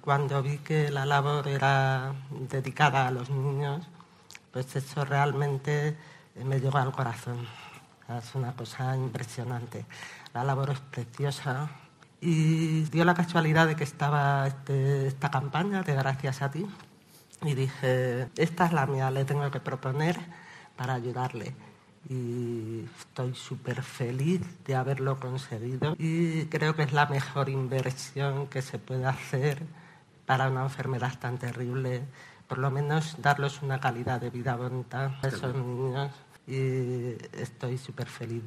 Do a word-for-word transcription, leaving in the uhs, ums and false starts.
cuando vi que la labor era dedicada a los niños, pues eso realmente me llegó al corazón. Es una cosa impresionante. La labor es preciosa y dio la casualidad de que estaba este, esta campaña de Gracias a ti y dije, esta es la mía, le tengo que proponer para ayudarle. Y estoy súper feliz de haberlo conseguido y creo que es la mejor inversión que se puede hacer para una enfermedad tan terrible, por lo menos darles una calidad de vida bonita a esos niños y estoy súper feliz.